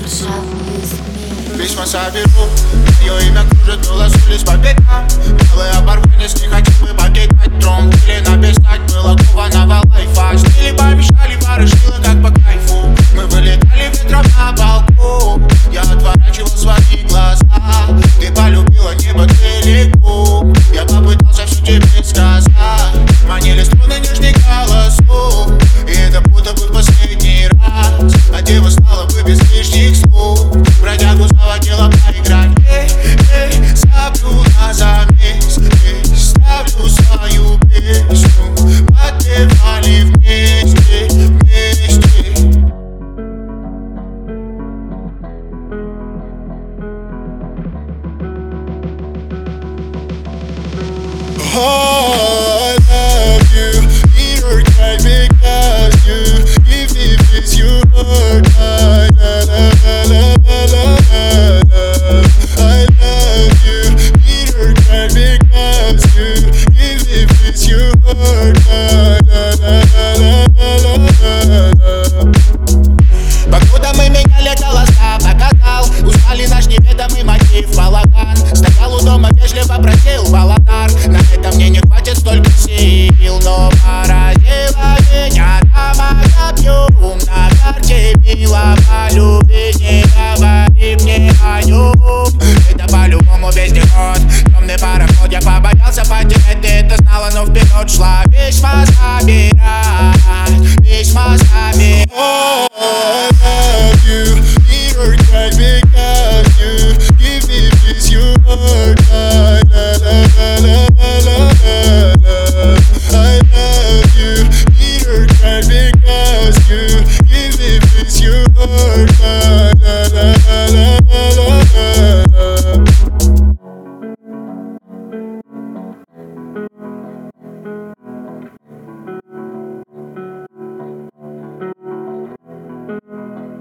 Письма соберу, ее имя кружит, голос улиц по пятам. Белый оборванец, не хотел бы покидать трон. Или написать было кованого лайфа. Стили помешали, барышила как по кайфу. Мы вылетали ветром на балкон. Я отворачивал свои глаза. Ты полюбила небо целиком. Я попытался все тебе сказать. Манили струны нежных голосов. И это будто бы в последний раз. А дева стала бы без лишних слов. Бродягу заводила поиграть. Эй, ставлю на замес. Эй, ставлю свою песню. Подпевали вместе, вместе. I love you, need her cry because you give me this your heart. I love you, need her cry because you give me this your heart. Покуда мы меняли голоса, показал, узнали наш неведомый мотив. Балаган стоял у дома, вежливо просил баладар. На это мне не хватит столько сил, но поразила меня дама объем. На карте мила полюбить, не говори мне о нем. Это по-любому вездеход, темный пароход. Я побоялся потерять, ты это знала, но вперед шла. Письма собирать, письма собирать.